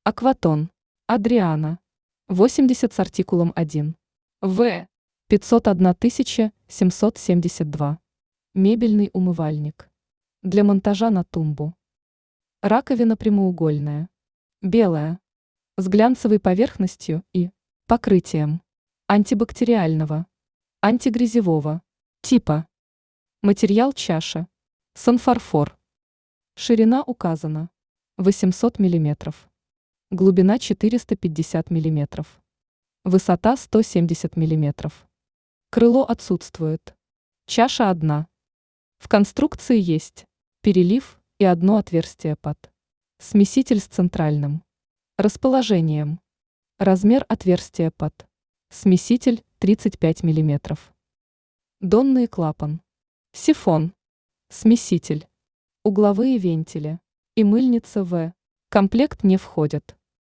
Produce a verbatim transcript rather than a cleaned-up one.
Акватон. Адриана. восемьдесят с артикулом один. В. пятьсот одна тысяча семьсот семьдесят два. Мебельный умывальник. Для монтажа на тумбу. Раковина прямоугольная. Белая. С глянцевой поверхностью и покрытием. Антибактериального. Антигрязевого. Типа. Материал чаша. Санфарфор. Ширина указана. восемьсот миллиметров. Глубина четыреста пятьдесят миллиметров. Высота сто семьдесят миллиметров. Крыло отсутствует. Чаша одна. В конструкции есть перелив и одно отверстие под смеситель с центральным расположением. Размер отверстия под смеситель тридцать пять миллиметров. Донный клапан. Сифон. Смеситель. Угловые вентили. И мыльница В. Комплект не входят.